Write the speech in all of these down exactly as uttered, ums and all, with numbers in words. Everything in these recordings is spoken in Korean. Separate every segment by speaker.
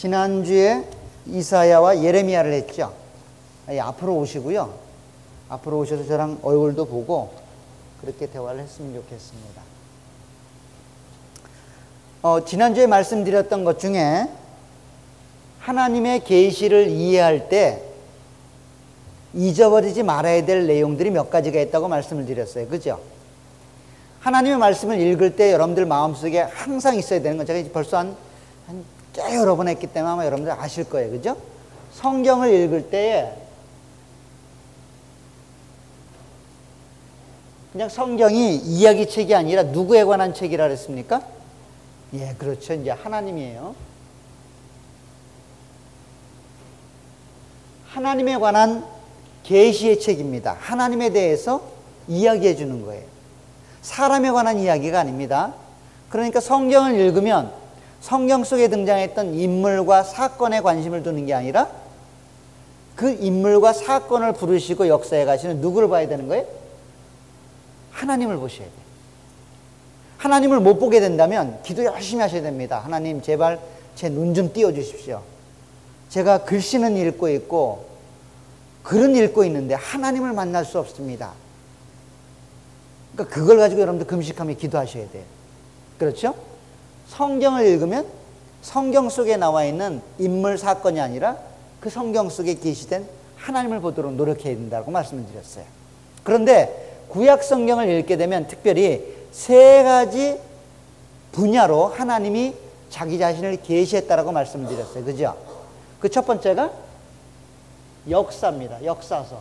Speaker 1: 지난주에 이사야와 예레미야를 했죠. 앞으로 오시고요. 앞으로 오셔서 저랑 얼굴도 보고 그렇게 대화를 했으면 좋겠습니다. 어, 지난주에 말씀드렸던 것 중에 하나님의 계시를 이해할 때 잊어버리지 말아야 될 내용들이 몇 가지가 있다고 말씀을 드렸어요. 그죠? 하나님의 말씀을 읽을 때 여러분들 마음속에 항상 있어야 되는 건 제가 벌써 한, 한 꽤 여러 번 했기 때문에 아마 여러분들 아실 거예요. 그죠? 성경을 읽을 때에 그냥 성경이 이야기책이 아니라 누구에 관한 책이라 그랬습니까? 예, 그렇죠. 이제 하나님이에요. 하나님에 관한 계시의 책입니다. 하나님에 대해서 이야기해 주는 거예요. 사람에 관한 이야기가 아닙니다. 그러니까 성경을 읽으면 성경 속에 등장했던 인물과 사건에 관심을 두는 게 아니라 그 인물과 사건을 부르시고 역사에 가시는 누구를 봐야 되는 거예요? 하나님을 보셔야 돼요. 하나님을 못 보게 된다면 기도 열심히 하셔야 됩니다. 하나님 제발 제 눈 좀 띄워주십시오. 제가 글씨는 읽고 있고 글은 읽고 있는데 하나님을 만날 수 없습니다. 그러니까 그걸 가지고 여러분들 금식하며 기도하셔야 돼요. 그렇죠? 성경을 읽으면 성경 속에 나와 있는 인물 사건이 아니라 그 성경 속에 계시된 하나님을 보도록 노력해야 된다고 말씀을 드렸어요. 그런데 구약 성경을 읽게 되면 특별히 세 가지 분야로 하나님이 자기 자신을 계시했다라고 말씀을 드렸어요. 그죠? 그 첫 번째가 역사입니다. 역사서.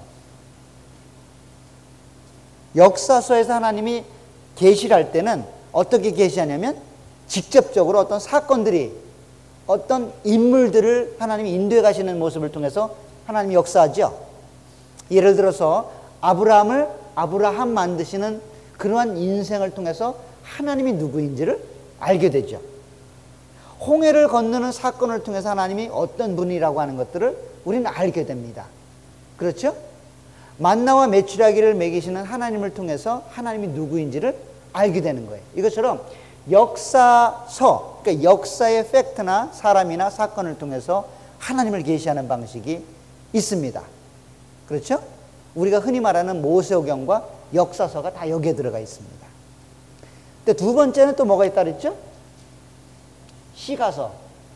Speaker 1: 역사서에서 하나님이 계시를 할 때는 어떻게 계시하냐면 직접적으로 어떤 사건들이 어떤 인물들을 하나님이 인도해 가시는 모습을 통해서 하나님이 역사하죠. 예를 들어서 아브라함을 아브라함 만드시는 그러한 인생을 통해서 하나님이 누구인지를 알게 되죠. 홍해를 건너는 사건을 통해서 하나님이 어떤 분이라고 하는 것들을 우리는 알게 됩니다. 그렇죠? 만나와 메추라기를 먹이시는 하나님을 통해서 하나님이 누구인지를 알게 되는 거예요. 이것처럼 역사서, 그러니까 역사의 팩트나 사람이나 사건을 통해서 하나님을 계시하는 방식이 있습니다. 그렇죠? 우리가 흔히 말하는 모세오경과 역사서가 다 여기에 들어가 있습니다. 근데 두 번째는 또 뭐가 있다 그랬죠? 시가서.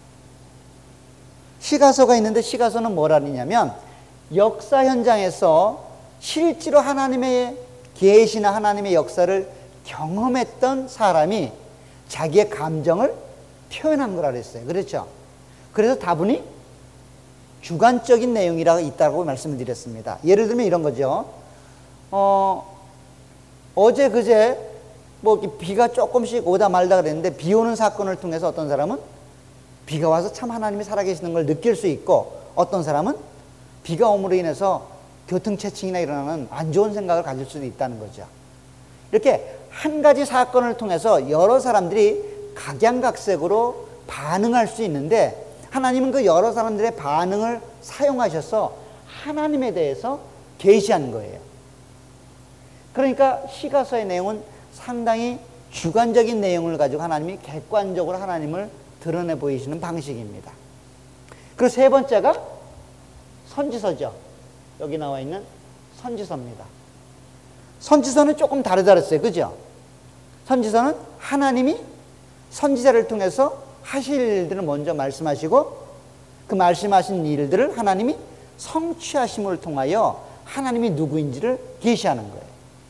Speaker 1: 시가서가 있는데 시가서는 뭐라 하냐면 역사 현장에서 실제로 하나님의 계시나 하나님의 역사를 경험했던 사람이 자기의 감정을 표현한 거라 그랬어요. 그렇죠? 그래서 다분히 주관적인 내용이라고 있다고 말씀을 드렸습니다. 예를 들면 이런 거죠. 어, 어제 그제 뭐 비가 조금씩 오다 말다 그랬는데 비 오는 사건을 통해서 어떤 사람은 비가 와서 참 하나님이 살아계시는 걸 느낄 수 있고 어떤 사람은 비가 오므로 인해서 교통체증이나 일어나는 안 좋은 생각을 가질 수도 있다는 거죠. 이렇게 한 가지 사건을 통해서 여러 사람들이 각양각색으로 반응할 수 있는데 하나님은 그 여러 사람들의 반응을 사용하셔서 하나님에 대해서 계시한 거예요. 그러니까 시가서의 내용은 상당히 주관적인 내용을 가지고 하나님이 객관적으로 하나님을 드러내 보이시는 방식입니다. 그리고 세 번째가 선지서죠. 여기 나와 있는 선지서입니다. 선지서는 조금 다르다 그랬어요. 그죠? 선지서는 하나님이 선지자를 통해서 하실 일들을 먼저 말씀하시고 그 말씀하신 일들을 하나님이 성취하심을 통하여 하나님이 누구인지를 계시하는 거예요.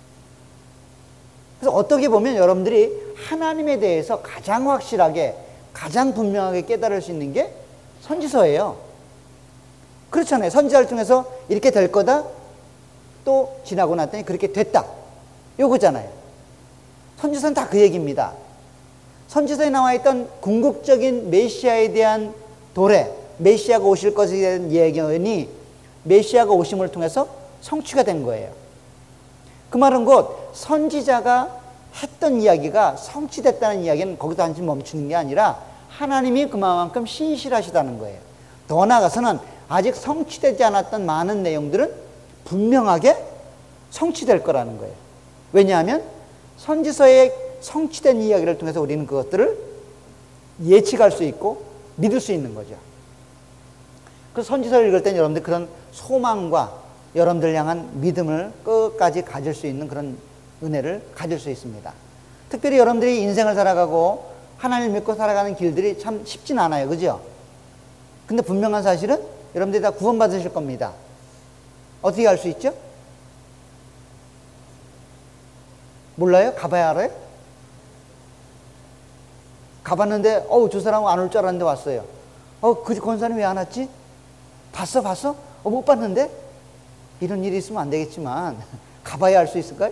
Speaker 1: 그래서 어떻게 보면 여러분들이 하나님에 대해서 가장 확실하게 가장 분명하게 깨달을 수 있는 게 선지서예요. 그렇잖아요. 선지자를 통해서 이렇게 될 거다. 또 지나고 났더니 그렇게 됐다. 요거잖아요. 선지서는 다 그 얘기입니다. 선지서에 나와 있던 궁극적인 메시아에 대한 도래, 메시아가 오실 것에 대한 예견이 메시아가 오심을 통해서 성취가 된 거예요. 그 말은 곧 선지자가 했던 이야기가 성취됐다는 이야기는 거기서 단지 멈추는 게 아니라 하나님이 그만큼 신실하시다는 거예요. 더 나아가서는 아직 성취되지 않았던 많은 내용들은 분명하게 성취될 거라는 거예요. 왜냐하면 선지서에 성취된 이야기를 통해서 우리는 그것들을 예측할 수 있고 믿을 수 있는 거죠. 그 선지서를 읽을 때는 여러분들 그런 소망과 여러분들 향한 믿음을 끝까지 가질 수 있는 그런 은혜를 가질 수 있습니다. 특별히 여러분들이 인생을 살아가고 하나님을 믿고 살아가는 길들이 참 쉽진 않아요. 그죠? 근데 분명한 사실은 여러분들이 다 구원받으실 겁니다. 어떻게 알 수 있죠? 몰라요? 가봐야 알아요? 가봤는데 어우 저 사람은 안 올 줄 알았는데 왔어요. 어, 그 권사님 왜 안 왔지? 봤어 봤어? 어, 못 봤는데? 이런 일이 있으면 안 되겠지만 가봐야 알 수 있을까요?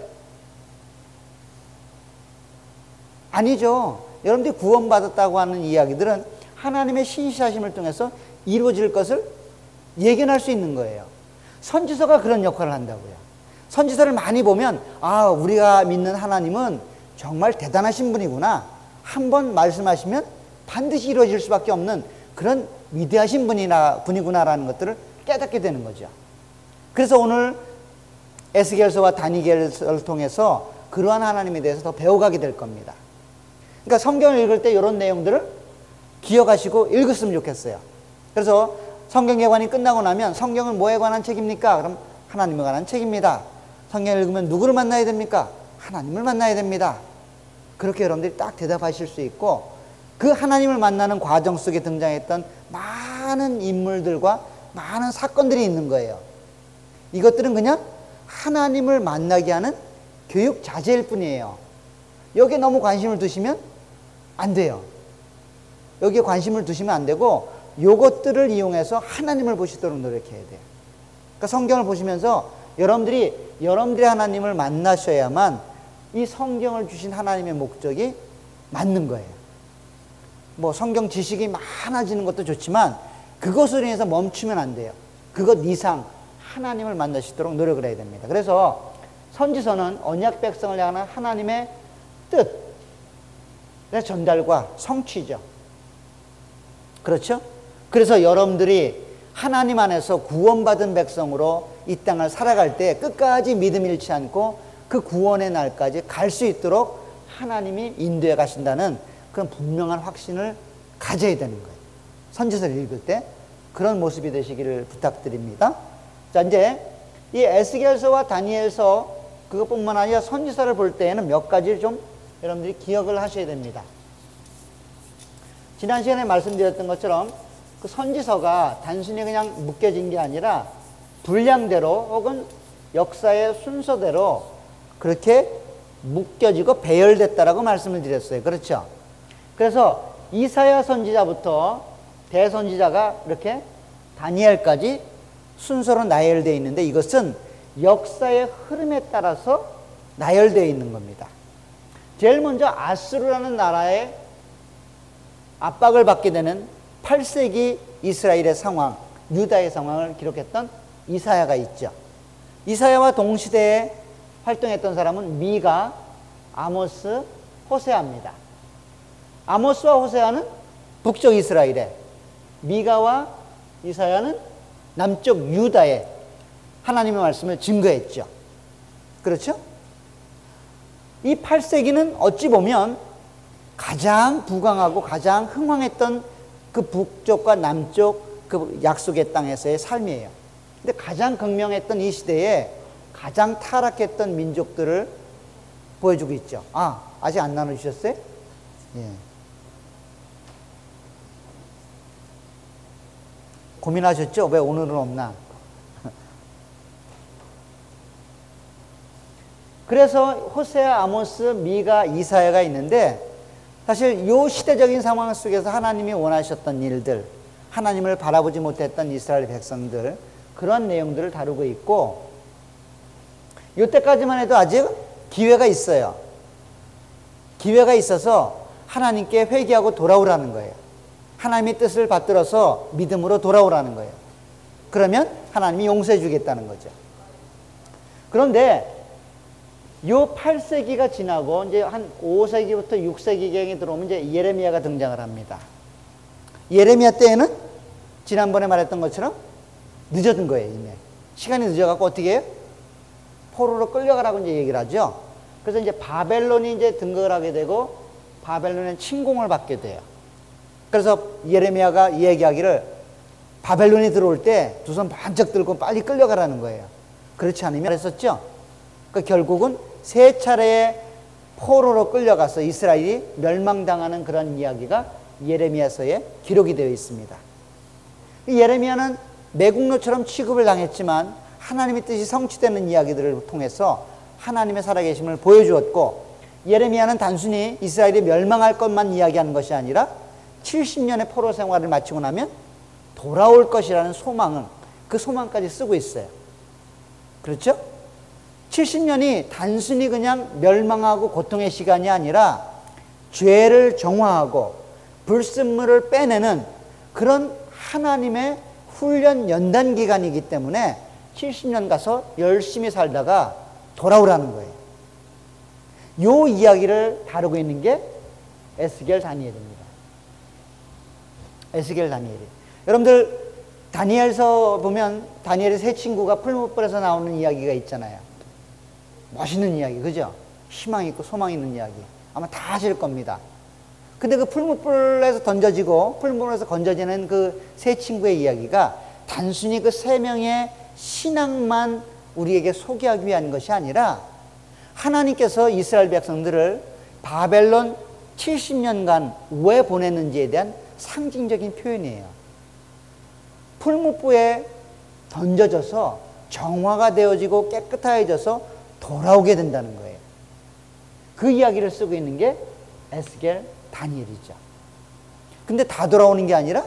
Speaker 1: 아니죠. 여러분들이 구원받았다고 하는 이야기들은 하나님의 신실하심을 통해서 이루어질 것을 예견할 수 있는 거예요. 선지서가 그런 역할을 한다고요. 선지서를 많이 보면 아, 우리가 믿는 하나님은 정말 대단하신 분이구나. 한번 말씀하시면 반드시 이루어질 수밖에 없는 그런 위대하신 분이나 분이구나라는 것들을 깨닫게 되는 거죠. 그래서 오늘 에스겔서와 다니엘서를 통해서 그러한 하나님에 대해서 더 배워가게 될 겁니다. 그러니까 성경을 읽을 때 이런 내용들을 기억하시고 읽었으면 좋겠어요. 그래서 성경 개관이 끝나고 나면 성경은 뭐에 관한 책입니까? 그럼 하나님에 관한 책입니다. 성경을 읽으면 누구를 만나야 됩니까? 하나님을 만나야 됩니다. 그렇게 여러분들이 딱 대답하실 수 있고 그 하나님을 만나는 과정 속에 등장했던 많은 인물들과 많은 사건들이 있는 거예요. 이것들은 그냥 하나님을 만나게 하는 교육 자재일 뿐이에요. 여기에 너무 관심을 두시면 안 돼요. 여기에 관심을 두시면 안 되고 요것들을 이용해서 하나님을 보시도록 노력해야 돼요. 그러니까 성경을 보시면서 여러분들이 여러분들의 하나님을 만나셔야만 이 성경을 주신 하나님의 목적이 맞는 거예요. 뭐 성경 지식이 많아지는 것도 좋지만 그것으로 인해서 멈추면 안 돼요. 그것 이상 하나님을 만나시도록 노력을 해야 됩니다. 그래서 선지서는 언약 백성을 향한 하나님의 뜻의 전달과 성취죠. 그렇죠? 그래서 여러분들이 하나님 안에서 구원받은 백성으로 이 땅을 살아갈 때 끝까지 믿음 잃지 않고 그 구원의 날까지 갈 수 있도록 하나님이 인도해 가신다는 그런 분명한 확신을 가져야 되는 거예요. 선지서를 읽을 때 그런 모습이 되시기를 부탁드립니다. 자, 이제 이 에스겔서와 다니엘서 그것뿐만 아니라 선지서를 볼 때에는 몇 가지를 좀 여러분들이 기억을 하셔야 됩니다. 지난 시간에 말씀드렸던 것처럼 그 선지서가 단순히 그냥 묶여진 게 아니라 분량대로 혹은 역사의 순서대로 그렇게 묶여지고 배열됐다라고 말씀을 드렸어요. 그렇죠? 그래서 이사야 선지자부터 대선지자가 이렇게 다니엘까지 순서로 나열되어 있는데 이것은 역사의 흐름에 따라서 나열되어 있는 겁니다. 제일 먼저 아수르라는 나라의 압박을 받게 되는 팔 세기 이스라엘의 상황, 유다의 상황을 기록했던 이사야가 있죠. 이사야와 동시대에 활동했던 사람은 미가, 아모스, 호세아입니다. 아모스와 호세아는 북쪽 이스라엘에, 미가와 이사야는 남쪽 유다에 하나님의 말씀을 증거했죠. 그렇죠? 이 팔 세기는 어찌 보면 가장 부강하고 가장 흥왕했던 그 북쪽과 남쪽 그 약속의 땅에서의 삶이에요. 근데 가장 극명했던 이 시대에 가장 타락했던 민족들을 보여주고 있죠. 아, 아직 안 나눠주셨어요? 예. 고민하셨죠? 왜 오늘은 없나? 그래서 호세아, 아모스, 미가, 이사야가 있는데 사실 이 시대적인 상황 속에서 하나님이 원하셨던 일들, 하나님을 바라보지 못했던 이스라엘 백성들, 그런 내용들을 다루고 있고 이때까지만 해도 아직 기회가 있어요. 기회가 있어서 하나님께 회개하고 돌아오라는 거예요. 하나님의 뜻을 받들어서 믿음으로 돌아오라는 거예요. 그러면 하나님이 용서해 주겠다는 거죠. 그런데 요 팔 세기가 지나고 이제 한 오 세기부터 육 세기경에 들어오면 이제 예레미야가 등장을 합니다. 예레미야 때에는 지난번에 말했던 것처럼 늦어진 거예요, 이미. 시간이 늦어갖고 어떻게 해요? 포로로 끌려가라고 이제 얘기를 하죠. 그래서 이제 바벨론이 이제 등극을 하게 되고 바벨론의 침공을 받게 돼요. 그래서 예레미야가 얘기하기를 바벨론이 들어올 때 두 손 번쩍 들고 빨리 끌려가라는 거예요. 그렇지 않으면 그랬었죠. 그러니까 결국은 세 차례의 포로로 끌려가서 이스라엘이 멸망당하는 그런 이야기가 예레미야서에 기록이 되어 있습니다. 예레미야는 매국노처럼 취급을 당했지만 하나님의 뜻이 성취되는 이야기들을 통해서 하나님의 살아계심을 보여주었고, 예레미야는 단순히 이스라엘이 멸망할 것만 이야기하는 것이 아니라 칠십 년의 포로 생활을 마치고 나면 돌아올 것이라는 소망을, 그 소망까지 쓰고 있어요. 그렇죠? 칠십 년이 단순히 그냥 멸망하고 고통의 시간이 아니라 죄를 정화하고 불순물을 빼내는 그런 하나님의 훈련 연단 기간이기 때문에 칠십 년 가서 열심히 살다가 돌아오라는 거예요. 요 이야기를 다루고 있는 게 에스겔 다니엘입니다. 에스겔 다니엘이. 여러분들 다니엘서 보면 다니엘의 세 친구가 풀무불에서 나오는 이야기가 있잖아요. 멋있는 이야기, 그죠? 희망 있고 소망 있는 이야기. 아마 다 아실 겁니다. 근데 그 풀무불에서 던져지고 풀무불에서 건져지는 그 세 친구의 이야기가 단순히 그 세 명의 신앙만 우리에게 소개하기 위한 것이 아니라 하나님께서 이스라엘 백성들을 바벨론 칠십 년간 왜 보냈는지에 대한 상징적인 표현이에요. 풀무불에 던져져서 정화가 되어지고 깨끗해져서 돌아오게 된다는 거예요. 그 이야기를 쓰고 있는 게 에스겔 다니엘이죠. 근데 다 돌아오는 게 아니라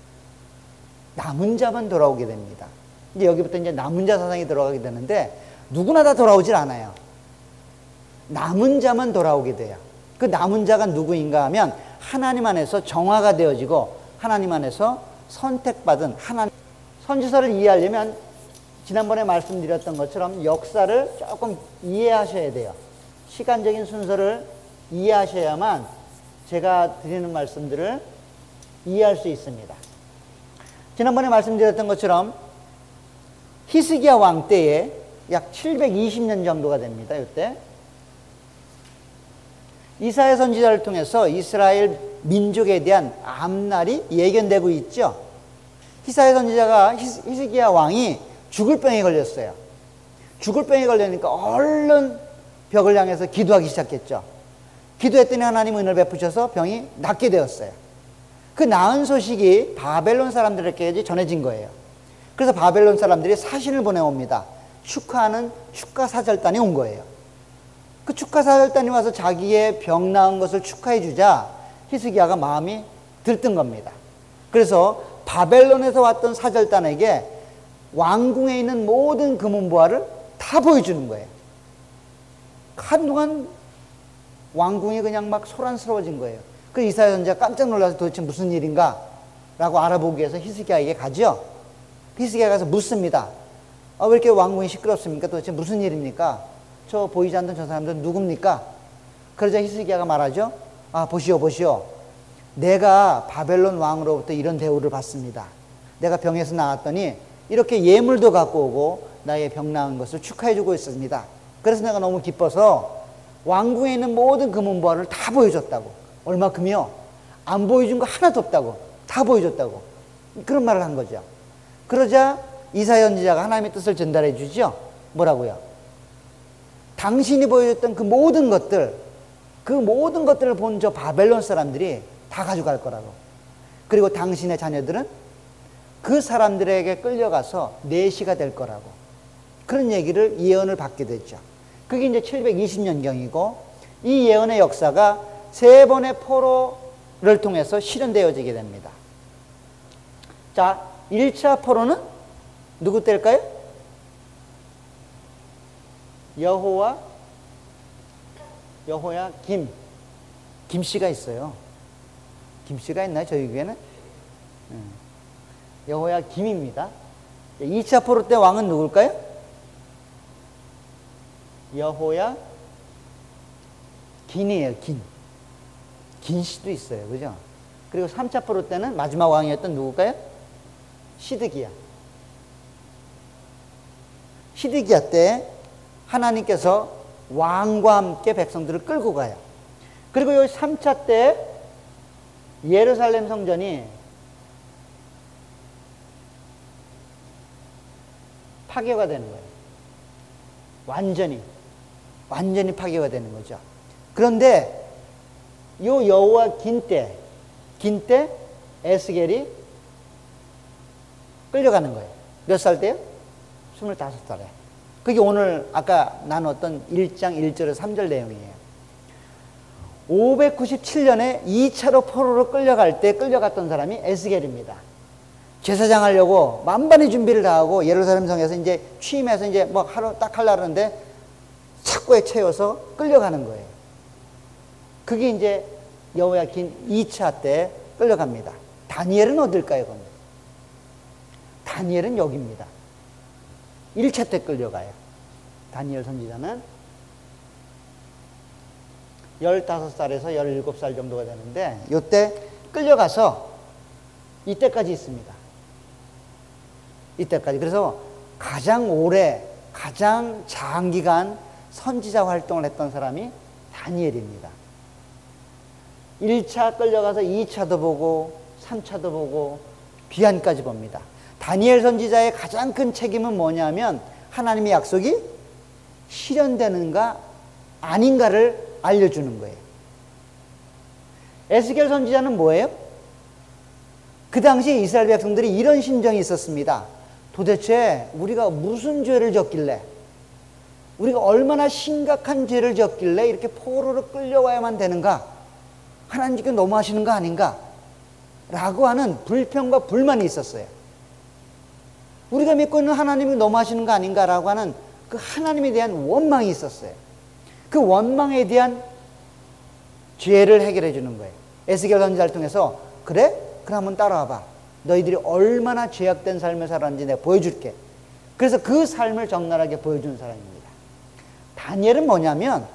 Speaker 1: 남은 자만 돌아오게 됩니다. 이제 여기부터 이제 남은 자 사상이 들어가게 되는데 누구나 다 돌아오질 않아요. 남은 자만 돌아오게 돼요. 그 남은 자가 누구인가 하면 하나님 안에서 정화가 되어지고 하나님 안에서 선택받은 하나님. 선지서를 이해하려면 지난번에 말씀드렸던 것처럼 역사를 조금 이해하셔야 돼요. 시간적인 순서를 이해하셔야만 제가 드리는 말씀들을 이해할 수 있습니다. 지난번에 말씀드렸던 것처럼 히스기야 왕 때에 약 칠백이십 년 정도가 됩니다. 이때 이사야 선지자를 통해서 이스라엘 민족에 대한 앞날이 예견되고 있죠. 이사야 선지자가 히스기야 왕이 죽을 병에 걸렸어요. 죽을 병에 걸리니까 얼른 벽을 향해서 기도하기 시작했죠. 기도했더니 하나님 은혜를 베푸셔서 병이 낫게 되었어요. 그 나은 소식이 바벨론 사람들에게 전해진 거예요. 그래서 바벨론 사람들이 사신을 보내옵니다. 축하하는 축하사절단이 온 거예요. 그 축하사절단이 와서 자기의 병 나은 것을 축하해 주자 히스기야가 마음이 들뜬 겁니다. 그래서 바벨론에서 왔던 사절단에게 왕궁에 있는 모든 금은보화를 다 보여주는 거예요. 한동안 왕궁이 그냥 막 소란스러워진 거예요. 그 이사야 선지자가 깜짝 놀라서 도대체 무슨 일인가 라고 알아보기 위해서 히스기야에게 가죠. 히스기야가 가서 묻습니다. 아, 왜 이렇게 왕궁이 시끄럽습니까? 도대체 무슨 일입니까? 저 보이지 않는 저 사람들은 누굽니까? 그러자 히스기야가 말하죠. 아, 보시오 보시오, 내가 바벨론 왕으로부터 이런 대우를 받습니다. 내가 병에서 나왔더니 이렇게 예물도 갖고 오고 나의 병 나은 것을 축하해 주고 있습니다. 그래서 내가 너무 기뻐서 왕궁에 있는 모든 금은보화를 다 보여줬다고. 얼마큼이요? 안 보여준 거 하나도 없다고. 다 보여줬다고. 그런 말을 한 거죠. 그러자 이사야 선지자가 하나님의 뜻을 전달해 주죠. 뭐라고요? 당신이 보여줬던 그 모든 것들, 그 모든 것들을 본 저 바벨론 사람들이 다 가져갈 거라고. 그리고 당신의 자녀들은 그 사람들에게 끌려가서 내시가 될 거라고. 그런 얘기를, 예언을 받게 됐죠. 그게 이제 칠백이십 년경이고, 이 예언의 역사가 세 번의 포로를 통해서 실현되어지게 됩니다. 자, 일 차 포로는 누구 때일까요? 여호와, 여호야 김. 김씨가 있어요. 김씨가 있나요? 저희 교회는? 여호야 김입니다. 이 차 포로 때 왕은 누굴까요? 여호야 긴이에요. 긴. 긴씨도 있어요. 그죠? 그리고 삼 차 포로 때는 마지막 왕이었던 누굴까요? 시드기야. 시드기야 때 하나님께서 왕과 함께 백성들을 끌고 가요. 그리고 이 삼 차 때 예루살렘 성전이 파괴가 되는 거예요. 완전히 완전히 파괴가 되는 거죠. 그런데 요 여호와 긴 때, 긴 때 에스겔이 끌려가는 거예요. 몇 살 때요? 스물다섯 살에. 그게 오늘 아까 나눴던 일 장 일 절에서 삼 절 내용이에요. 오백구십칠 년에 이 차로 포로로 끌려갈 때 끌려갔던 사람이 에스겔입니다. 제사장 하려고 만반의 준비를 다 하고 예루살렘 성에서 이제 취임해서 이제 뭐 하루 딱 하려는데 착고에 채워서 끌려가는 거예요. 그게 이제 여호야킨 이 차 때 끌려갑니다. 다니엘은 어딜까요, 그럼? 다니엘은 여기입니다. 일 차 때 끌려가요. 다니엘 선지자는 열다섯 살에서 열일곱 살 정도가 되는데 이때 끌려가서 이때까지 있습니다. 이때까지. 그래서 가장 오래, 가장 장기간 선지자 활동을 했던 사람이 다니엘입니다. 일 차 끌려가서 이 차도 보고 삼 차도 보고 귀환까지 봅니다. 다니엘 선지자의 가장 큰 책임은 뭐냐면 하나님의 약속이 실현되는가 아닌가를 알려주는 거예요. 에스겔 선지자는 뭐예요? 그 당시 이스라엘 백성들이 이런 심정이 있었습니다. 도대체 우리가 무슨 죄를 졌길래, 우리가 얼마나 심각한 죄를 졌길래 이렇게 포로로 끌려와야만 되는가? 하나님께 너무하시는 거 아닌가? 라고 하는 불평과 불만이 있었어요. 우리가 믿고 있는 하나님이 너무하시는 거 아닌가? 라고 하는 그 하나님에 대한 원망이 있었어요. 그 원망에 대한 죄를 해결해 주는 거예요. 에스겔 선지자를 통해서 그래? 그럼 한번 따라와봐. 너희들이 얼마나 죄악된 삶을 살았는지 내가 보여줄게. 그래서 그 삶을 적나라하게 보여주는 사람입니다. 다니엘은 뭐냐면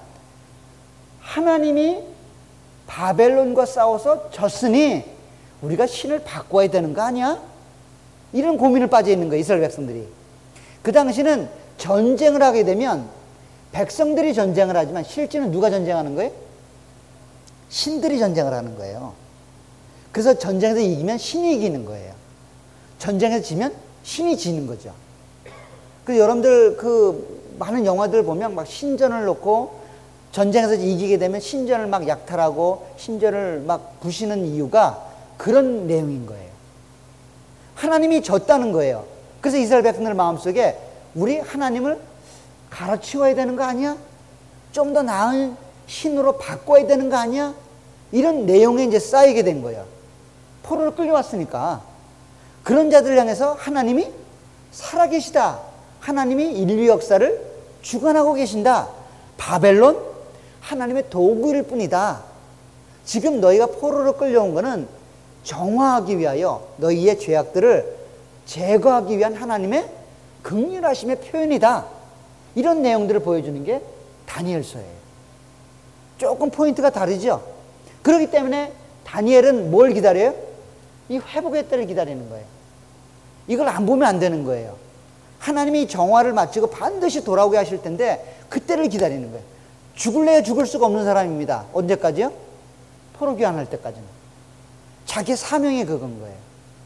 Speaker 1: 하나님이 바벨론과 싸워서 졌으니 우리가 신을 바꿔야 되는 거 아니야? 이런 고민을 빠져 있는 거예요, 이스라엘 백성들이. 그 당시는 전쟁을 하게 되면 백성들이 전쟁을 하지만 실제는 누가 전쟁하는 거예요? 신들이 전쟁을 하는 거예요. 그래서 전쟁에서 이기면 신이 이기는 거예요. 전쟁에서 지면 신이 지는 거죠. 그래서 여러분들 그 많은 영화들 보면 막 신전을 놓고 전쟁에서 이기게 되면 신전을 막 약탈하고 신전을 막 부시는 이유가 그런 내용인 거예요. 하나님이 졌다는 거예요. 그래서 이스라엘 백성들 마음속에 우리 하나님을 갈아치워야 되는 거 아니야? 좀 더 나은 신으로 바꿔야 되는 거 아니야? 이런 내용에 이제 쌓이게 된 거예요. 포로로 끌려왔으니까. 그런 자들을 향해서 하나님이 살아계시다. 하나님이 인류 역사를 주관하고 계신다. 바벨론 하나님의 도구일 뿐이다. 지금 너희가 포로로 끌려온 거는 정화하기 위하여 너희의 죄악들을 제거하기 위한 하나님의 긍휼하심의 표현이다. 이런 내용들을 보여주는 게 다니엘서예요. 조금 포인트가 다르죠. 그렇기 때문에 다니엘은 뭘 기다려요? 이 회복의 때를 기다리는 거예요. 이걸 안 보면 안 되는 거예요. 하나님이 정화를 마치고 반드시 돌아오게 하실 텐데 그때를 기다리는 거예요. 죽을래야 죽을 수가 없는 사람입니다. 언제까지요? 포로 귀환할 때까지는. 자기 사명이 그건 거예요.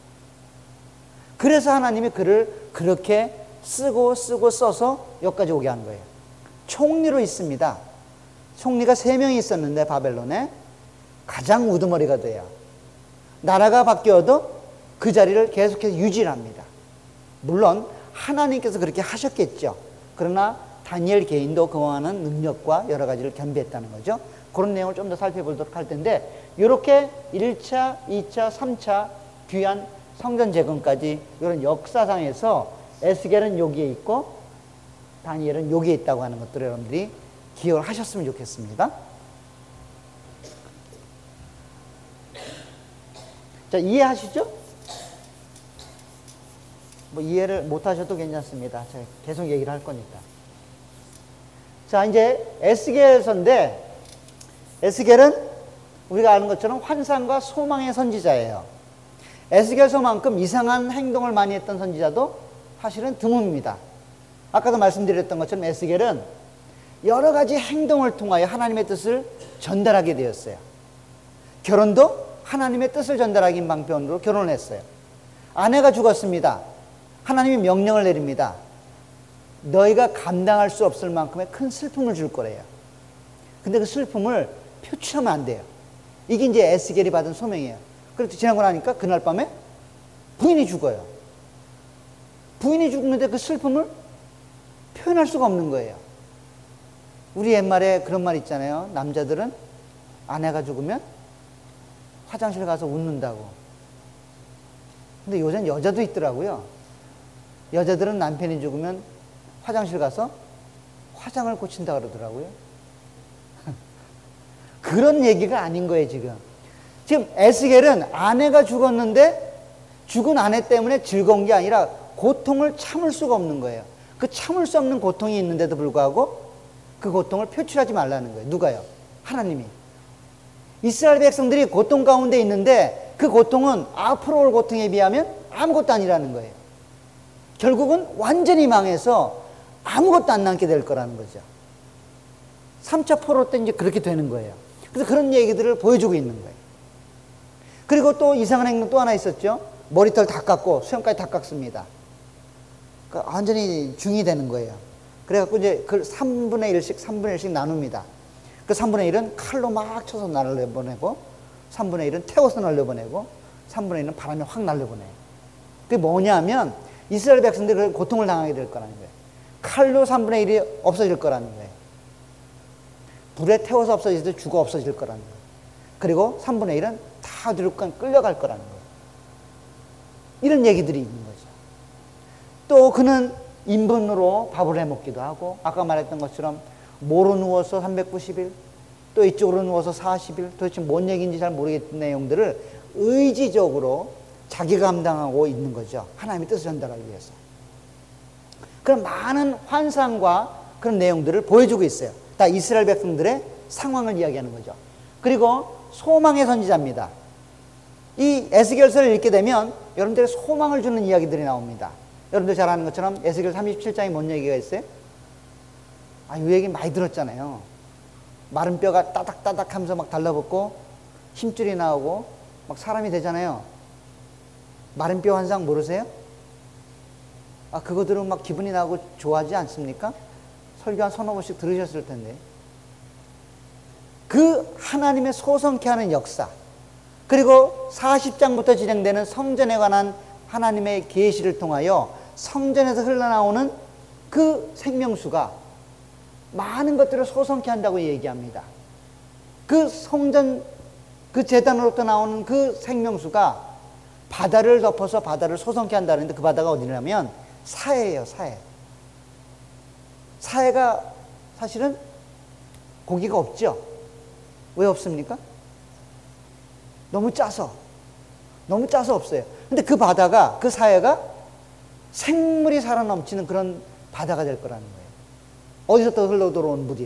Speaker 1: 그래서 하나님이 그를 그렇게 쓰고 쓰고 써서 여기까지 오게 한 거예요. 총리로 있습니다. 총리가 세 명이 있었는데 바벨론에 가장 우두머리가 돼요. 나라가 바뀌어도 그 자리를 계속해서 유지를 합니다. 물론 하나님께서 그렇게 하셨겠죠. 그러나 다니엘 개인도 그와는 능력과 여러 가지를 겸비했다는 거죠. 그런 내용을 좀 더 살펴보도록 할 텐데 이렇게 일 차, 이 차, 삼 차 귀한 성전 재건까지 이런 역사상에서 에스겔은 여기에 있고 다니엘은 여기에 있다고 하는 것들을 여러분들이 기억을 하셨으면 좋겠습니다. 자, 이해하시죠? 뭐 이해를 못 하셔도 괜찮습니다. 제가 계속 얘기를 할 거니까. 자, 이제 에스겔서인데 에스겔은 우리가 아는 것처럼 환상과 소망의 선지자예요. 에스겔서만큼 이상한 행동을 많이 했던 선지자도 사실은 드뭅니다. 아까도 말씀드렸던 것처럼 에스겔은 여러 가지 행동을 통하여 하나님의 뜻을 전달하게 되었어요. 결혼도 하나님의 뜻을 전달하기 방편으로 결혼을 했어요. 아내가 죽었습니다. 하나님이 명령을 내립니다. 너희가 감당할 수 없을 만큼의 큰 슬픔을 줄 거래요. 근데 그 슬픔을 표출하면 안 돼요. 이게 이제 에스겔이 받은 소명이에요. 그렇게 지나고 나니까 그날 밤에 부인이 죽어요. 부인이 죽는데 그 슬픔을 표현할 수가 없는 거예요. 우리 옛말에 그런 말 있잖아요. 남자들은 아내가 죽으면 화장실 가서 웃는다고. 근데 요새는 여자도 있더라고요. 여자들은 남편이 죽으면 화장실 가서 화장을 고친다 그러더라고요. 그런 얘기가 아닌 거예요, 지금. 지금 에스겔은 아내가 죽었는데 죽은 아내 때문에 즐거운 게 아니라 고통을 참을 수가 없는 거예요. 그 참을 수 없는 고통이 있는데도 불구하고 그 고통을 표출하지 말라는 거예요. 누가요? 하나님이. 이스라엘 백성들이 고통 가운데 있는데 그 고통은 앞으로 올 고통에 비하면 아무것도 아니라는 거예요. 결국은 완전히 망해서 아무것도 안 남게 될 거라는 거죠. 삼 차 포로 때 이제 그렇게 되는 거예요. 그래서 그런 얘기들을 보여주고 있는 거예요. 그리고 또 이상한 행동 또 하나 있었죠. 머리털 다 깎고 수염까지 다 깎습니다. 그러니까 완전히 중이 되는 거예요. 그래갖고 이제 그 삼분의 일씩, 삼분의 일씩 나눕니다. 그 삼분의 일은 칼로 막 쳐서 날려보내고, 삼분의 일은 태워서 날려보내고, 삼분의 일은 바람에 확 날려보내요. 그게 뭐냐면, 이스라엘 백성들이 고통을 당하게 될 거라는 거예요. 칼로 삼분의 일이 없어질 거라는 거예요. 불에 태워서 없어질 때 죽어 없어질 거라는 거예요. 그리고 삼분의 일은 다 뒤로 끌려갈 거라는 거예요. 이런 얘기들이 있는 거죠. 또 그는 인분으로 밥을 해 먹기도 하고, 아까 말했던 것처럼 모로 누워서 삼백구십 일, 또 이쪽으로 누워서 사십 일, 도대체 뭔 얘기인지 잘 모르겠는 내용들을 의지적으로 자기가 감당하고 있는 거죠. 하나님의 뜻을 전달하기 위해서. 그런 많은 환상과 그런 내용들을 보여주고 있어요. 다 이스라엘 백성들의 상황을 이야기하는 거죠. 그리고 소망의 선지자입니다. 이 에스겔서를 읽게 되면 여러분들의 소망을 주는 이야기들이 나옵니다. 여러분들 잘 아는 것처럼 에스겔 삼십칠 장에 뭔 얘기가 있어요? 아, 이 얘기 많이 들었잖아요. 마른 뼈가 따닥따닥 하면서 막 달라붙고 힘줄이 나오고 막 사람이 되잖아요. 마른 뼈 환상 모르세요? 아, 그거 들으면 막 기분이 나고 좋아하지 않습니까? 설교 한 서너 번씩 들으셨을 텐데. 그 하나님의 소성케 하는 역사, 그리고 사십 장부터 진행되는 성전에 관한 하나님의 계시를 통하여 성전에서 흘러나오는 그 생명수가 많은 것들을 소성케 한다고 얘기합니다. 그 성전, 그 제단으로부터 나오는 그 생명수가 바다를 덮어서 바다를 소성케 한다는데, 그 바다가 어디냐면 사해예요, 사해. 사해가 사실은 고기가 없죠. 왜 없습니까? 너무 짜서. 너무 짜서 없어요. 근데 그 바다가, 그 사해가 생물이 살아 넘치는 그런 바다가 될 거라는 거예요. 어디서 또 흘러 들어온 물이야?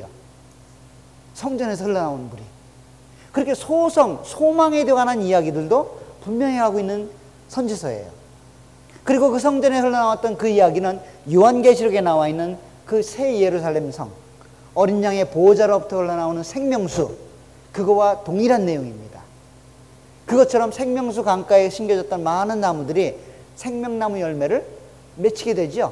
Speaker 1: 성전에서 흘러나오는 물이. 그렇게 소성, 소망에 관한 이야기들도 분명히 하고 있는 선지서예요. 그리고 그 성전에 흘러나왔던 그 이야기는 요한계시록에 나와 있는 그 새 예루살렘 성, 어린 양의 보호자로부터 흘러나오는 생명수, 그거와 동일한 내용입니다. 그것처럼 생명수 강가에 심겨졌던 많은 나무들이 생명나무 열매를 맺히게 되죠.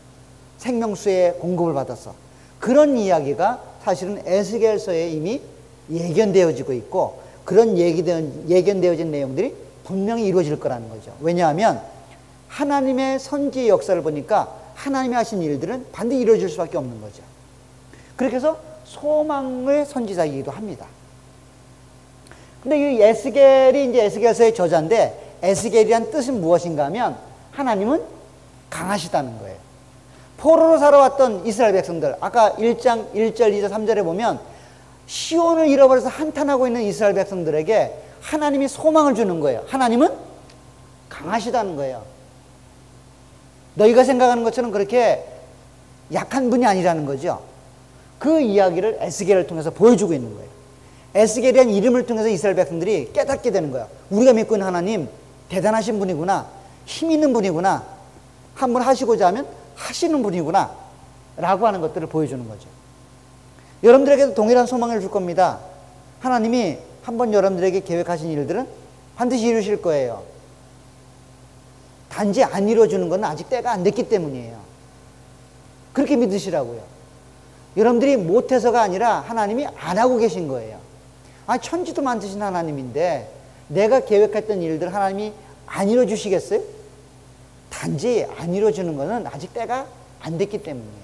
Speaker 1: 생명수의 공급을 받아서. 그런 이야기가 사실은 에스겔서에 이미 예견되어지고 있고, 그런 예기되어, 예견되어진 내용들이 분명히 이루어질 거라는 거죠. 왜냐하면 하나님의 선지의 역사를 보니까 하나님이 하신 일들은 반드시 이루어질 수밖에 없는 거죠. 그렇게 해서 소망의 선지자이기도 합니다. 근데 이 에스겔이 이제 에스겔서의 저자인데, 에스겔이란 뜻은 무엇인가 하면 하나님은 강하시다는 거예요. 포로로 살아왔던 이스라엘 백성들, 아까 일 장 일 절, 이 절, 삼 절에 보면 시온을 잃어버려서 한탄하고 있는 이스라엘 백성들에게 하나님이 소망을 주는 거예요. 하나님은 강하시다는 거예요. 너희가 생각하는 것처럼 그렇게 약한 분이 아니라는 거죠. 그 이야기를 에스겔을 통해서 보여주고 있는 거예요. 에스겔이라는 이름을 통해서 이스라엘 백성들이 깨닫게 되는 거예요. 우리가 믿고 있는 하나님 대단하신 분이구나, 힘 있는 분이구나, 한 번 하시고자 하면 하시는 분이구나 라고 하는 것들을 보여주는 거죠. 여러분들에게도 동일한 소망을 줄 겁니다. 하나님이 한번 여러분들에게 계획하신 일들은 반드시 이루실 거예요. 단지 안 이루어주는 건 아직 때가 안 됐기 때문이에요. 그렇게 믿으시라고요. 여러분들이 못해서가 아니라 하나님이 안 하고 계신 거예요. 아, 천지도 만드신 하나님인데 내가 계획했던 일들 하나님이 안 이루어주시겠어요? 단지 안 이루어지는 것은 아직 때가 안 됐기 때문이에요.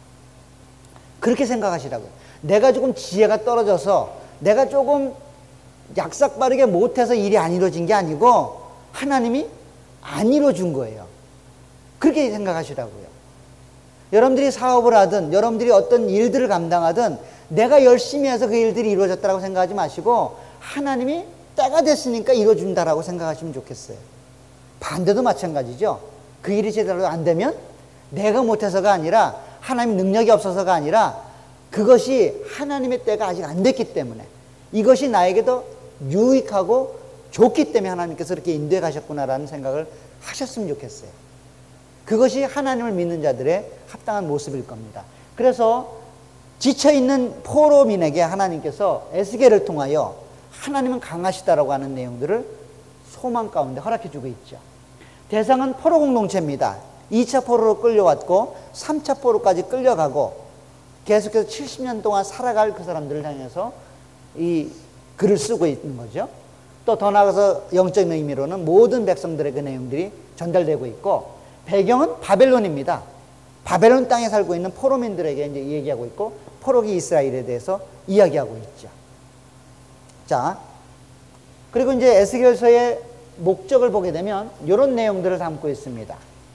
Speaker 1: 그렇게 생각하시라고요. 내가 조금 지혜가 떨어져서 내가 조금 약삭빠르게 못해서 일이 안 이루어진 게 아니고 하나님이 안 이루어준 거예요. 그렇게 생각하시라고요. 여러분들이 사업을 하든 여러분들이 어떤 일들을 감당하든 내가 열심히 해서 그 일들이 이루어졌다고 생각하지 마시고 하나님이 때가 됐으니까 이루어준다라고 생각하시면 좋겠어요. 반대도 마찬가지죠. 그 일이 제대로 안 되면 내가 못해서가 아니라 하나님 능력이 없어서가 아니라 그것이 하나님의 때가 아직 안 됐기 때문에 이것이 나에게 더 유익하고 좋기 때문에 하나님께서 그렇게 인도해 가셨구나라는 생각을 하셨으면 좋겠어요. 그것이 하나님을 믿는 자들의 합당한 모습일 겁니다. 그래서 지쳐있는 포로민에게 하나님께서 에스겔을 통하여 하나님은 강하시다라고 하는 내용들을 소망 가운데 허락해 주고 있죠. 대상은 포로 공동체입니다. 이 차 포로로 끌려왔고 삼 차 포로까지 끌려가고 계속해서 칠십 년 동안 살아갈 그 사람들을 향해서 이 글을 쓰고 있는 거죠. 또 더 나아가서 영적인 의미로는 모든 백성들의 그 내용들이 전달되고 있고 배경은 바벨론입니다. 바벨론 땅에 살고 있는 포로민들에게 이제 얘기하고 있고 포로기 이스라엘에 대해서 이야기하고 있죠. 자, 그리고 이제 에스겔서의 목적을 보게 되면 이런 내용들을 담고 있습니다.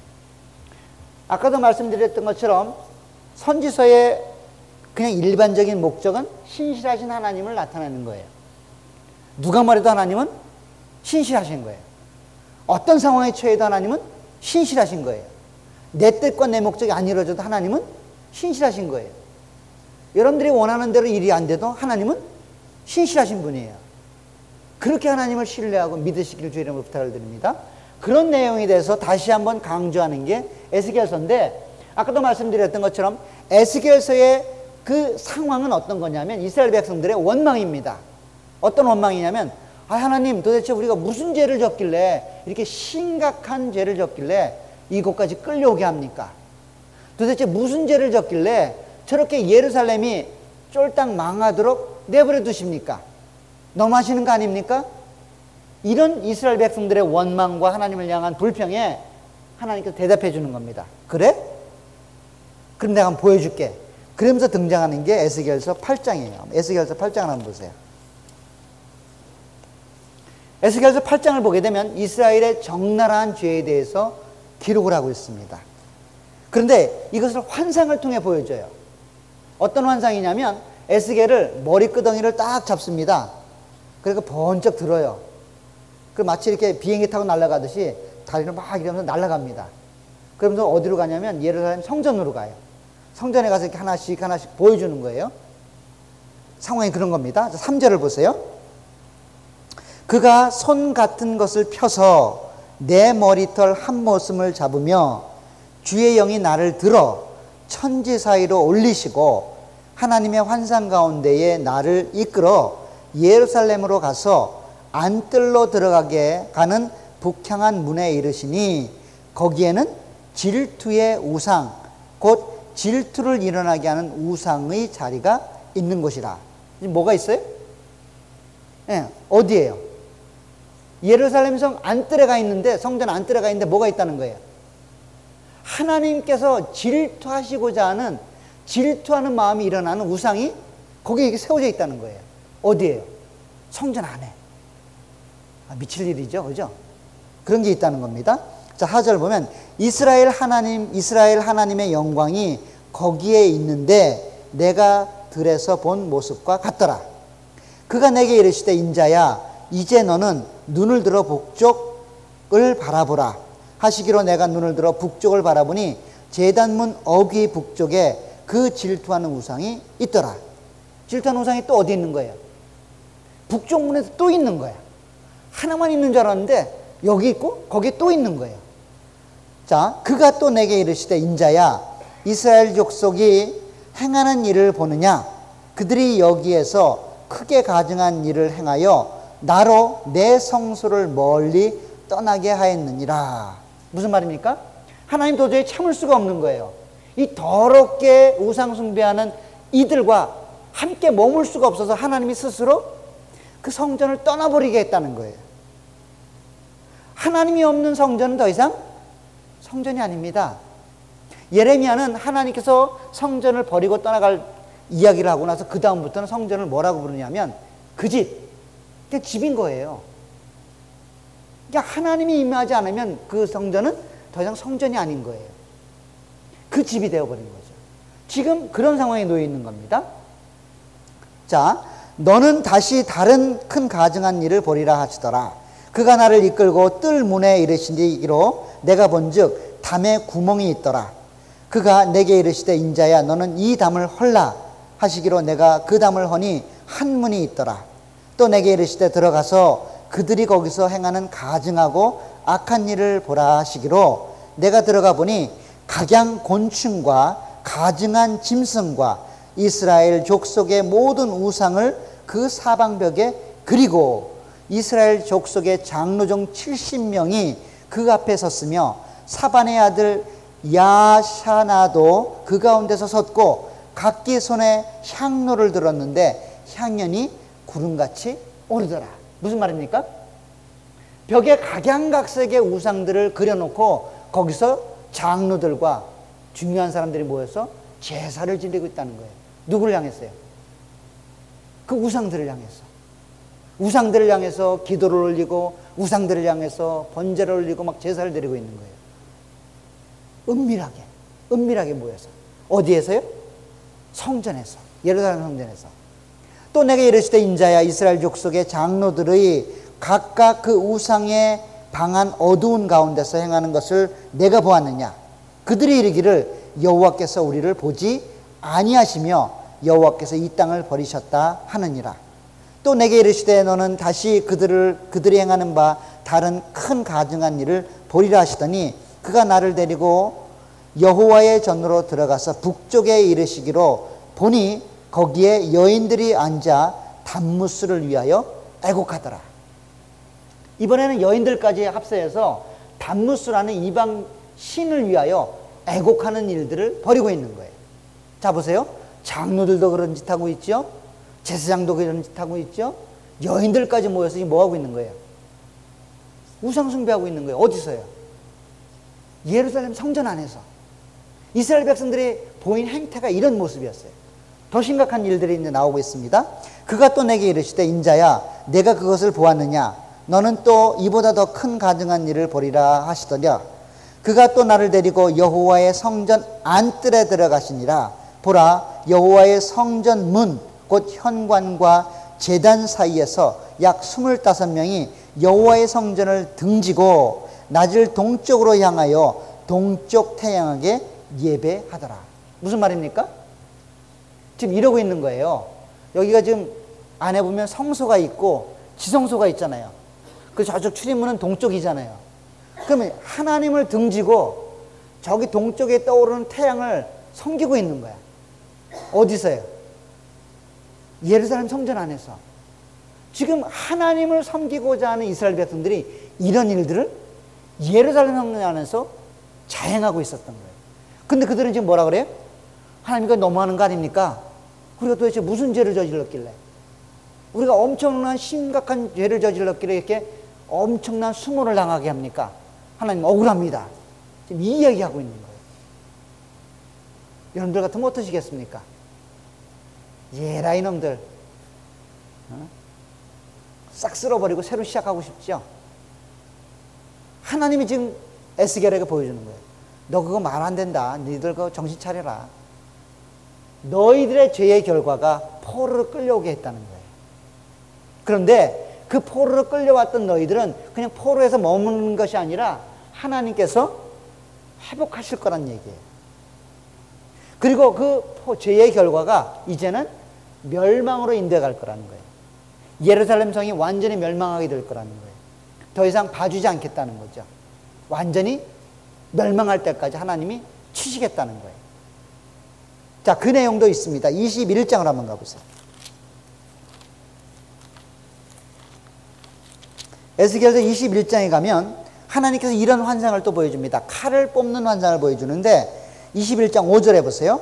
Speaker 1: 아까도 말씀드렸던 것처럼 선지서의 그냥 일반적인 목적은 신실하신 하나님을 나타내는 거예요. 누가 말해도 하나님은 신실하신 거예요. 어떤 상황에 처해도 하나님은 신실하신 거예요. 내 뜻과 내 목적이 안 이루어져도 하나님은 신실하신 거예요. 여러분들이 원하는 대로 일이 안 돼도 하나님은 신실하신 분이에요. 그렇게 하나님을 신뢰하고 믿으시길 주의 이름으로 부탁을 드립니다. 그런 내용에 대해서 다시 한번 강조하는 게 에스겔서인데 아까도 말씀드렸던 것처럼 에스겔서의 그 상황은 어떤 거냐면 이스라엘 백성들의 원망입니다. 어떤 원망이냐면 아, 하나님 도대체 우리가 무슨 죄를 졌길래 이렇게 심각한 죄를 졌길래 이곳까지 끌려오게 합니까? 도대체 무슨 죄를 졌길래 저렇게 예루살렘이 쫄딱 망하도록 내버려 두십니까? 너무하시는 거 아닙니까? 이런 이스라엘 백성들의 원망과 하나님을 향한 불평에 하나님께서 대답해 주는 겁니다. 그래? 그럼 내가 한번 보여줄게. 그러면서 등장하는 게 에스겔서 팔 장이에요. 에스겔서 팔 장을 한번 보세요. 에스겔서 팔 장을 보게 되면 이스라엘의 적나라한 죄에 대해서 기록을 하고 있습니다. 그런데 이것을 환상을 통해 보여줘요. 어떤 환상이냐면 에스겔을 머리끄덩이를 딱 잡습니다. 그러니까 번쩍 들어요. 그 마치 이렇게 비행기 타고 날아가듯이 다리를 막 이러면서 날아갑니다. 그러면서 어디로 가냐면 예루살렘 성전으로 가요. 성전에 가서 이렇게 하나씩 하나씩 보여주는 거예요. 상황이 그런 겁니다. 삼 절을 보세요. 그가 손 같은 것을 펴서 내 머리털 한 모씀을 잡으며 주의 영이 나를 들어 천지 사이로 올리시고 하나님의 환상 가운데에 나를 이끌어 예루살렘으로 가서 안뜰로 들어가게 가는 북향한 문에 이르시니 거기에는 질투의 우상 곧 질투를 일어나게 하는 우상의 자리가 있는 곳이라. 뭐가 있어요? 네, 어디예요? 예루살렘 성 안뜰에 가 있는데 성전 안뜰에 가 있는데 뭐가 있다는 거예요? 하나님께서 질투하시고자 하는 질투하는 마음이 일어나는 우상이 거기에 세워져 있다는 거예요. 어디예요? 성전 안에. 아, 미칠 일이죠, 그죠? 그런 게 있다는 겁니다. 자, 사 절 보면 이스라엘 하나님, 이스라엘 하나님의 영광이 거기에 있는데 내가 들에서 본 모습과 같더라. 그가 내게 이르시되 인자야, 이제 너는 눈을 들어 북쪽을 바라보라 하시기로 내가 눈을 들어 북쪽을 바라보니 제단문 어귀 북쪽에 그 질투하는 우상이 있더라. 질투하는 우상이 또 어디 있는 거예요? 북쪽 문에 또 있는 거야. 하나만 있는 줄 알았는데 여기 있고 거기 또 있는 거예요. 자, 그가 또 내게 이르시되 인자야, 이스라엘 족속이 행하는 일을 보느냐? 그들이 여기에서 크게 가증한 일을 행하여 나로 내 성소를 멀리 떠나게 하였느니라. 무슨 말입니까? 하나님 도저히 참을 수가 없는 거예요. 이 더럽게 우상 숭배하는 이들과 함께 머물 수가 없어서 하나님이 스스로 그 성전을 떠나버리게 했다는 거예요. 하나님이 없는 성전은 더 이상 성전이 아닙니다. 예레미야는 하나님께서 성전을 버리고 떠나갈 이야기를 하고 나서 그 다음부터는 성전을 뭐라고 부르냐면 그 집, 그냥 집인 거예요. 그러니까 하나님이 임하지 않으면 그 성전은 더 이상 성전이 아닌 거예요. 그 집이 되어버린 거죠. 지금 그런 상황에 놓여 있는 겁니다. 자, 너는 다시 다른 큰 가증한 일을 보리라 하시더라. 그가 나를 이끌고 뜰 문에 이르시기로 내가 본즉 담에 구멍이 있더라. 그가 내게 이르시되 인자야 너는 이 담을 헐라 하시기로 내가 그 담을 허니 한 문이 있더라. 또 내게 이르시되 들어가서 그들이 거기서 행하는 가증하고 악한 일을 보라 하시기로 내가 들어가 보니 각양 곤충과 가증한 짐승과 이스라엘 족속의 모든 우상을 그 사방벽에 그리고 이스라엘 족속의 장로종 칠십 명이 그 앞에 섰으며 사반의 아들 야샤나도 그 가운데서 섰고 각기 손에 향로를 들었는데 향연이 구름같이 오르더라. 무슨 말입니까? 벽에 각양각색의 우상들을 그려놓고 거기서 장로들과 중요한 사람들이 모여서 제사를 지내고 있다는 거예요. 누구를 향했어요? 그 우상들을 향해서. 우상들을 향해서 기도를 올리고 우상들을 향해서 번제를 올리고 막 제사를 드리고 있는 거예요. 은밀하게 은밀하게 모여서. 어디에서요? 성전에서. 예루살렘 성전에서. 또 내게 이르시되 인자야 이스라엘 족속의 장로들의 각각 그 우상의 방한 어두운 가운데서 행하는 것을 내가 보았느냐. 그들이 이르기를 여호와께서 우리를 보지 아니하시며 여호와께서 이 땅을 버리셨다 하느니라. 또 내게 이르시되 너는 다시 그들을 그들이 행하는 바 다른 큰 가증한 일을 보리라 하시더니 그가 나를 데리고 여호와의 전으로 들어가서 북쪽에 이르시기로 보니 거기에 여인들이 앉아 단무스를 위하여 애곡하더라. 이번에는 여인들까지 합세해서 단무스라는 이방 신을 위하여 애곡하는 일들을 벌이고 있는 거예요. 자 보세요. 장로들도 그런 짓 하고 있죠. 제사장도 그런 짓 하고 있죠. 여인들까지 모여서 지금 뭐 하고 있는 거예요? 우상 숭배하고 있는 거예요. 어디서요? 예루살렘 성전 안에서. 이스라엘 백성들이 보인 행태가 이런 모습이었어요. 더 심각한 일들이 이제 나오고 있습니다. 그가 또 내게 이르시되 인자야 내가 그것을 보았느냐. 너는 또 이보다 더 큰 가증한 일을 보리라 하시더냐. 그가 또 나를 데리고 여호와의 성전 안뜰에 들어가시니라. 보라 여호와의 성전 문 곧 현관과 제단 사이에서 약 스물다섯 명이 여호와의 성전을 등지고 낮을 동쪽으로 향하여 동쪽 태양에게 예배하더라. 무슨 말입니까? 지금 이러고 있는 거예요. 여기가 지금 안에 보면 성소가 있고 지성소가 있잖아요. 그 저쪽 출입문은 동쪽이잖아요. 그러면 하나님을 등지고 저기 동쪽에 떠오르는 태양을 섬기고 있는 거야. 어디서요? 예루살렘 성전 안에서. 지금 하나님을 섬기고자 하는 이스라엘 백성들이 이런 일들을 예루살렘 성전 안에서 자행하고 있었던 거예요. 근데 그들은 지금 뭐라 그래요? 하나님과 너무하는 거 아닙니까? 우리가 도대체 무슨 죄를 저질렀길래? 우리가 엄청난 심각한 죄를 저질렀길래 이렇게 엄청난 수모를 당하게 합니까? 하나님 억울합니다. 지금 이 이야기하고 있는 거예요. 여러분들 같으면 어떠시겠습니까? 예라 이놈들 어? 싹 쓸어버리고 새로 시작하고 싶죠? 하나님이 지금 에스겔에게 보여주는 거예요. 너 그거 말 안 된다. 너희들 그거 정신 차려라. 너희들의 죄의 결과가 포로로 끌려오게 했다는 거예요. 그런데 그 포로로 끌려왔던 너희들은 그냥 포로에서 머무는 것이 아니라 하나님께서 회복하실 거란 얘기예요. 그리고 그 죄의 결과가 이제는 멸망으로 인도해갈 거라는 거예요. 예루살렘 성이 완전히 멸망하게 될 거라는 거예요. 더 이상 봐주지 않겠다는 거죠. 완전히 멸망할 때까지 하나님이 치시겠다는 거예요. 자, 그 내용도 있습니다. 이십일 장을 한번 가보세요. 에스겔서 이십일 장에 가면 하나님께서 이런 환상을 또 보여줍니다. 칼을 뽑는 환상을 보여주는데 이십일 장 오 절에 보세요.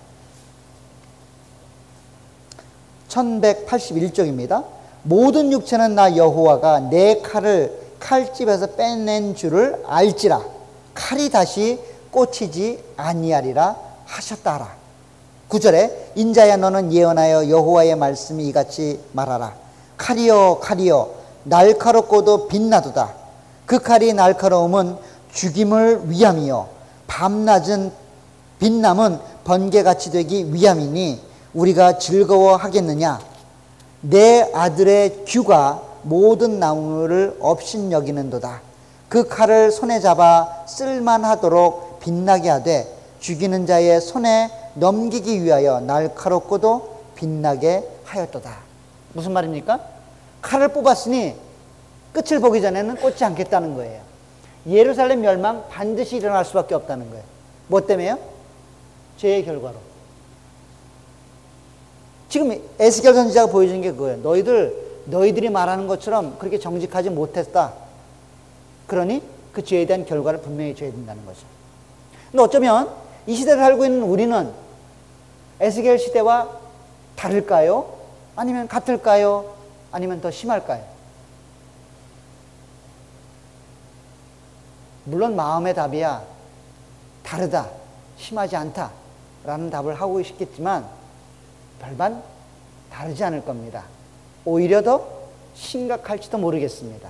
Speaker 1: 천백팔십일 쪽입니다. 모든 육체는 나 여호와가 내 칼을 칼집에서 빼낸 줄을 알지라. 칼이 다시 꽂히지 아니하리라 하셨다 하라. 구 절에 인자야 너는 예언하여 여호와의 말씀이 이같이 말하라. 칼이여 칼이여 날카롭고도 빛나도다. 그 칼이 날카로움은 죽임을 위함이요 밤낮은 빛남은 번개같이 되기 위함이니 우리가 즐거워하겠느냐. 내 아들의 규가 모든 나무를 업신여기는도다. 그 칼을 손에 잡아 쓸만하도록 빛나게 하되 죽이는 자의 손에 넘기기 위하여 날카롭고도 빛나게 하였도다. 무슨 말입니까? 칼을 뽑았으니 끝을 보기 전에는 꽂지 않겠다는 거예요. 예루살렘 멸망 반드시 일어날 수밖에 없다는 거예요. 뭐 때문에요? 죄의 결과로. 지금 에스겔 선지자가 보여주는 게 그거예요. 너희들, 너희들이 말하는 것처럼 그렇게 정직하지 못했다. 그러니 그 죄에 대한 결과를 분명히 줘야 된다는 거죠. 근데 어쩌면 이 시대를 살고 있는 우리는 에스겔 시대와 다를까요? 아니면 같을까요? 아니면 더 심할까요? 물론 마음의 답이야 다르다, 심하지 않다 라는 답을 하고 싶겠지만 별반 다르지 않을 겁니다. 오히려 더 심각할지도 모르겠습니다.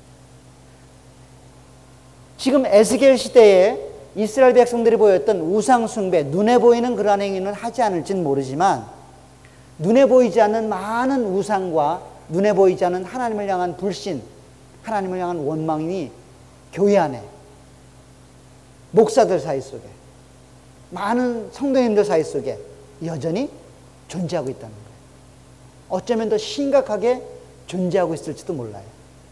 Speaker 1: 지금 에스겔 시대에 이스라엘 백성들이 보였던 우상 숭배, 눈에 보이는 그러한 행위는 하지 않을지는 모르지만 눈에 보이지 않는 많은 우상과 눈에 보이지 않는 하나님을 향한 불신, 하나님을 향한 원망이 교회 안에, 목사들 사이 속에, 많은 성도님들 사이 속에 여전히 존재하고 있다는 거예요. 어쩌면 더 심각하게 존재하고 있을지도 몰라요.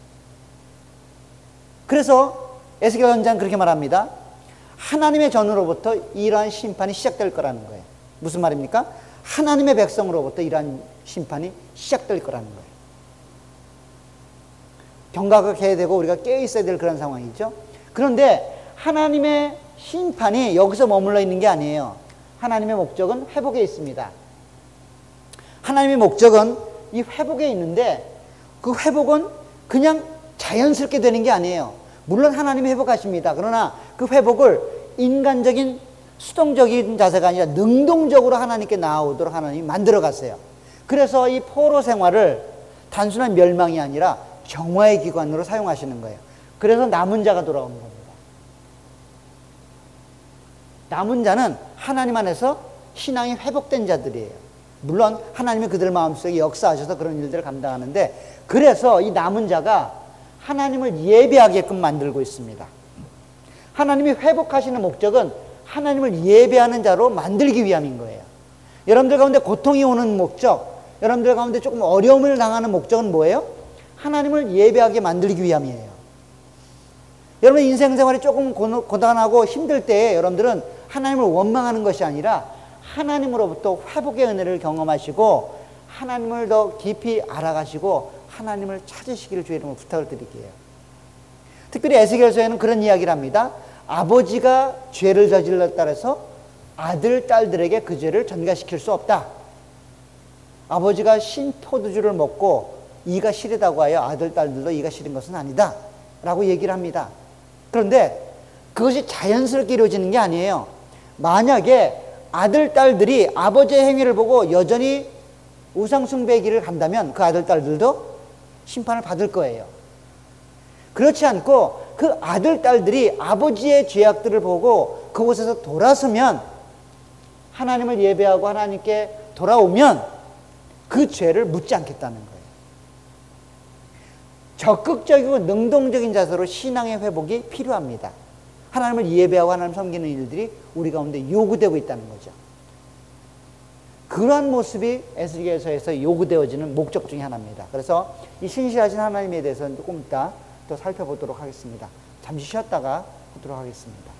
Speaker 1: 그래서 에스겔 선지자는 그렇게 말합니다. 하나님의 전으로부터 이러한 심판이 시작될 거라는 거예요. 무슨 말입니까? 하나님의 백성으로부터 이러한 심판이 시작될 거라는 거예요. 경각해야 되고 우리가 깨어 있어야 될 그런 상황이죠. 그런데 하나님의 심판이 여기서 머물러 있는 게 아니에요. 하나님의 목적은 회복에 있습니다. 하나님의 목적은 이 회복에 있는데 그 회복은 그냥 자연스럽게 되는 게 아니에요. 물론 하나님이 회복하십니다. 그러나 그 회복을 인간적인 수동적인 자세가 아니라 능동적으로 하나님께 나아오도록 하나님이 만들어 갔어요. 그래서 이 포로 생활을 단순한 멸망이 아니라 정화의 기관으로 사용하시는 거예요. 그래서 남은 자가 돌아오는 겁니다. 남은 자는 하나님 안에서 신앙이 회복된 자들이에요. 물론 하나님이 그들 마음속에 역사하셔서 그런 일들을 감당하는데, 그래서 이 남은 자가 하나님을 예배하게끔 만들고 있습니다. 하나님이 회복하시는 목적은 하나님을 예배하는 자로 만들기 위함인 거예요. 여러분들 가운데 고통이 오는 목적, 여러분들 가운데 조금 어려움을 당하는 목적은 뭐예요? 하나님을 예배하게 만들기 위함이에요. 여러분 인생 생활이 조금 고단하고 힘들 때에 여러분들은 하나님을 원망하는 것이 아니라 하나님으로부터 회복의 은혜를 경험하시고 하나님을 더 깊이 알아가시고 하나님을 찾으시기를 주의 이름으로 부탁을 드릴게요. 특별히 에스겔서에는 그런 이야기를 합니다. 아버지가 죄를 저질렀다 해서 아들, 딸들에게 그 죄를 전가시킬 수 없다. 아버지가 신 포도주를 먹고 이가 시리다고 하여 아들, 딸들도 이가 시린 것은 아니다 라고 얘기를 합니다. 그런데 그것이 자연스럽게 이루어지는 게 아니에요. 만약에 아들, 딸들이 아버지의 행위를 보고 여전히 우상숭배의 길을 간다면 그 아들, 딸들도 심판을 받을 거예요. 그렇지 않고 그 아들, 딸들이 아버지의 죄악들을 보고 그곳에서 돌아서면, 하나님을 예배하고 하나님께 돌아오면 그 죄를 묻지 않겠다는 거예요. 적극적이고 능동적인 자세로 신앙의 회복이 필요합니다. 하나님을 예배하고 하나님 섬기는 일들이 우리 가운데 요구되고 있다는 거죠. 그러한 모습이 에스겔서에서 요구되어지는 목적 중에 하나입니다. 그래서 이 신실하신 하나님에 대해서는 조금 이따 또 살펴보도록 하겠습니다. 잠시 쉬었다가 보도록 하겠습니다.